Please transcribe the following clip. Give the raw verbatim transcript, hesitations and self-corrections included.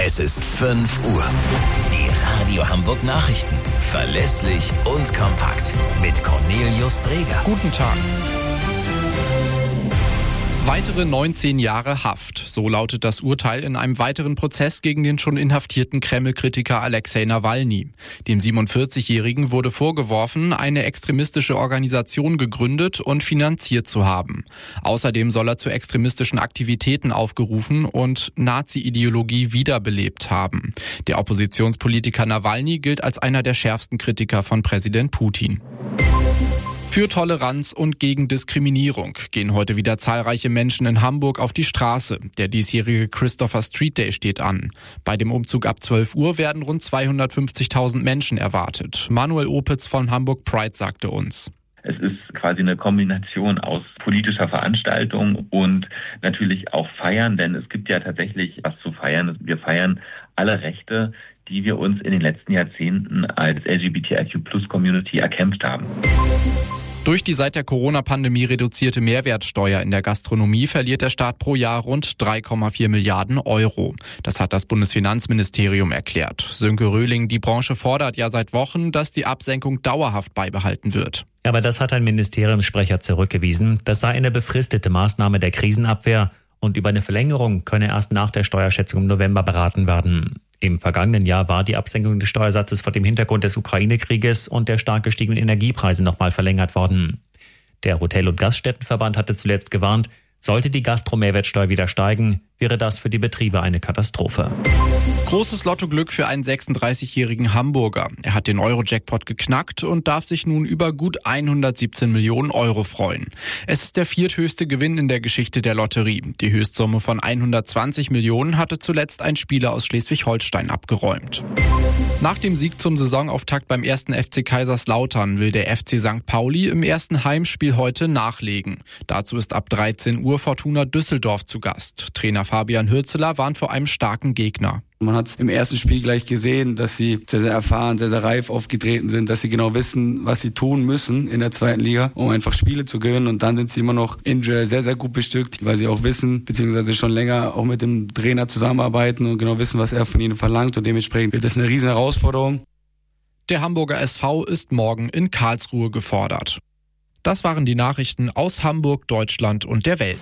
Es ist fünf Uhr. Die Radio Hamburg Nachrichten. Verlässlich und kompakt. Mit Cornelius Dreger. Guten Tag. Weitere neunzehn Jahre Haft. So lautet das Urteil in einem weiteren Prozess gegen den schon inhaftierten Kreml-Kritiker Alexei Nawalny. Dem siebenundvierzigjährigen wurde vorgeworfen, eine extremistische Organisation gegründet und finanziert zu haben. Außerdem soll er zu extremistischen Aktivitäten aufgerufen und Nazi-Ideologie wiederbelebt haben. Der Oppositionspolitiker Nawalny gilt als einer der schärfsten Kritiker von Präsident Putin. Für Toleranz und gegen Diskriminierung gehen heute wieder zahlreiche Menschen in Hamburg auf die Straße. Der diesjährige Christopher Street Day steht an. Bei dem Umzug ab zwölf Uhr werden rund zweihundertfünfzigtausend Menschen erwartet. Manuel Opitz von Hamburg Pride sagte uns: Es ist quasi eine Kombination aus politischer Veranstaltung und natürlich auch Feiern, denn es gibt ja tatsächlich was zu feiern. Wir feiern alle Rechte, die wir uns in den letzten Jahrzehnten als L G B T I Q Plus Community erkämpft haben. Durch die seit der Corona-Pandemie reduzierte Mehrwertsteuer in der Gastronomie verliert der Staat pro Jahr rund drei Komma vier Milliarden Euro. Das hat das Bundesfinanzministerium erklärt. Sönke Röhling, die Branche fordert ja seit Wochen, dass die Absenkung dauerhaft beibehalten wird. Aber das hat ein Ministeriumssprecher zurückgewiesen. Das sei eine befristete Maßnahme der Krisenabwehr und über eine Verlängerung könne erst nach der Steuerschätzung im November beraten werden. Im vergangenen Jahr war die Absenkung des Steuersatzes vor dem Hintergrund des Ukraine-Krieges und der stark gestiegenen Energiepreise nochmal verlängert worden. Der Hotel- und Gaststättenverband hatte zuletzt gewarnt, sollte die Gastro-Mehrwertsteuer wieder steigen, wäre das für die Betriebe eine Katastrophe. Großes Lottoglück für einen sechsunddreißigjährigen Hamburger. Er hat den Euro-Jackpot geknackt und darf sich nun über gut hundertsiebzehn Millionen Euro freuen. Es ist der vierthöchste Gewinn in der Geschichte der Lotterie. Die Höchstsumme von hundertzwanzig Millionen hatte zuletzt ein Spieler aus Schleswig-Holstein abgeräumt. Nach dem Sieg zum Saisonauftakt beim ersten F C Kaiserslautern will der F C Sankt Pauli im ersten Heimspiel heute nachlegen. Dazu ist ab dreizehn Uhr Fortuna Düsseldorf zu Gast. Trainer Fabian Hürzeler warnt vor einem starken Gegner. Man hat es im ersten Spiel gleich gesehen, dass sie sehr, sehr erfahren, sehr, sehr reif aufgetreten sind, dass sie genau wissen, was sie tun müssen in der zweiten Liga, um einfach Spiele zu gewinnen. Und dann sind sie immer noch individuell sehr, sehr gut bestückt, weil sie auch wissen, beziehungsweise schon länger auch mit dem Trainer zusammenarbeiten und genau wissen, was er von ihnen verlangt. Und dementsprechend wird das eine riesen Herausforderung. Der Hamburger S V ist morgen in Karlsruhe gefordert. Das waren die Nachrichten aus Hamburg, Deutschland und der Welt.